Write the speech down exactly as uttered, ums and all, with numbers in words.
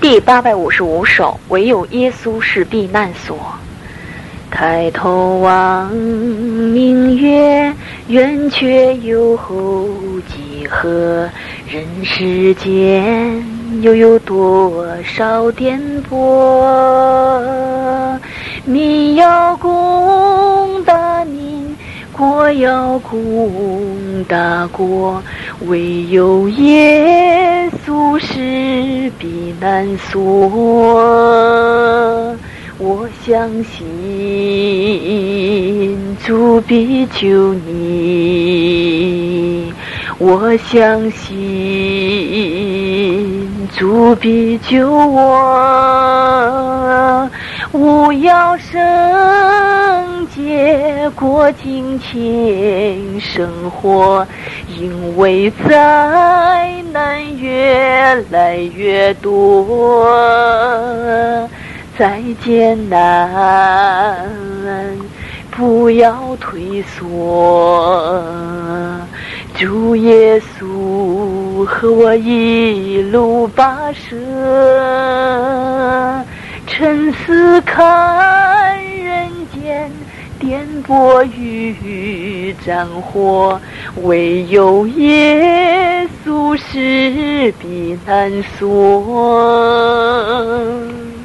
第八百五十五首，唯有耶稣是避难所。抬头望明月，圆缺有几何？人世间又有多少颠簸？民要攻打民，国要攻打国，唯有耶稣是避难所。我相信主必救你，我相信主必救我。勿要圣洁过金钱生活，因为灾难越来越多。再艰难不要退缩，主耶稣和我一路跋涉，沉思看人间颠簸与战火，唯有耶稣是避难所。